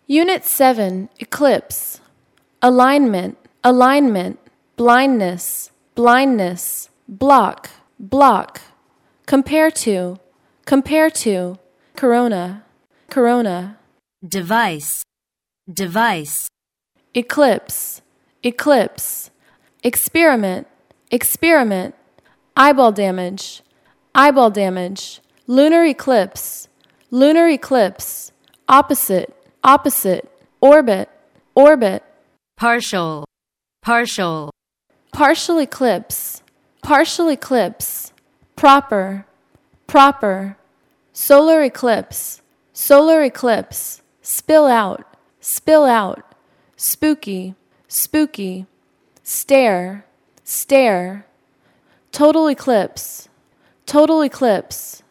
Unit 7, Eclipse. Alignment, alignment, blindness, blindness, block, block. Compare to, corona, corona. Device, device. Eclipse, eclipse. Experiment, experiment. Eyeball damage, eyeball damage. Lunar eclipse, lunar eclipse. Opposite, opposite. Orbit, orbit. Partial, partial. Partial eclipse, partial eclipse. Proper, proper. Solar eclipse, solar eclipse. Spill out, spill out. Spooky, spooky. Stare, stare. Total eclipse, total eclipse.